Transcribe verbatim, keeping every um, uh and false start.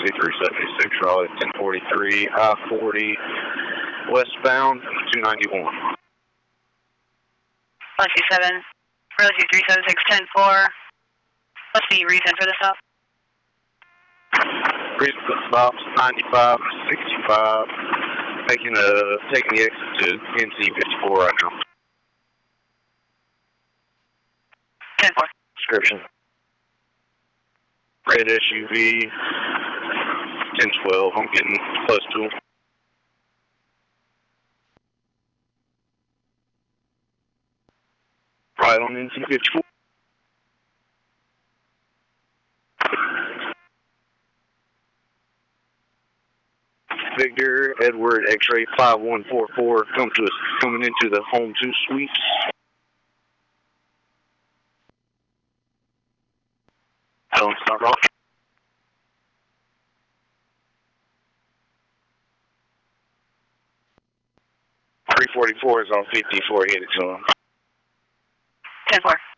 three seventy-six, Raleigh, ten forty-three, I forty, westbound, two ninety-one. one two seven, Rosie three seven six, ten four. What's the reason for the stop? Reason for the stop, ninety-five, sixty-five, taking, a, taking the exit to N C fifty-four right now. ten four. Description. Red S U V, ten twelve, I'm getting close to him. Right on N C fifty-four. Victor, Edward, X-ray five one four four, come to us, coming into the home two suites. Don't start off. three forty-four is on fifty-four, hit it to him. ten four.